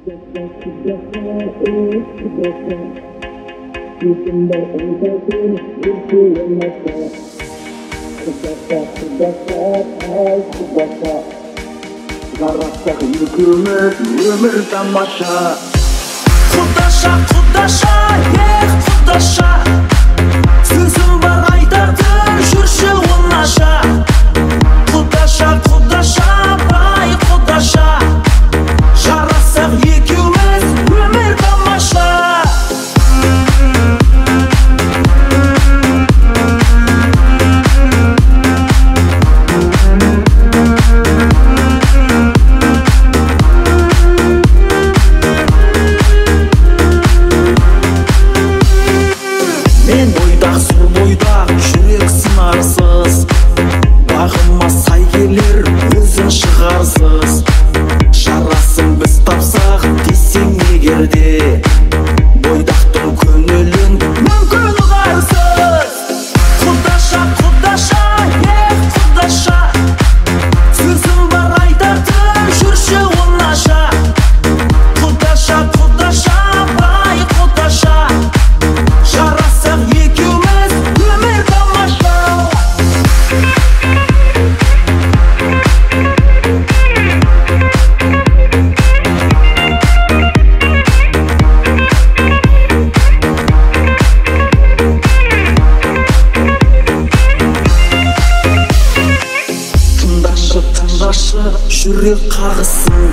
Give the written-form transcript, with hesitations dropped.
Жарастық екеуміз өмір тамаша. Құдаша, құдаша, құдаша, сөзім бар айтатын, жүрші оңаша. Құдаша, құдаша, бай құдаша, жарасақ екеуміз өмір тамаша. Мен бойдақ, сұр бойдақ, жүрек сынарсыз, бағыма сай келер, өзің шығарсыз. Жарасын біз тапсақ десең егерде, бойдақтың көңілін мүмкін ұғарсыз. Құдаша, құдаша, құдаша, сөзім бар айтатын, жүрші оңаша. Құдаша, құдаша, бай құдаша, жарасақ екеуміз өмір тамаша. Тыңдашы, тыңдашы, жүрек қағысын.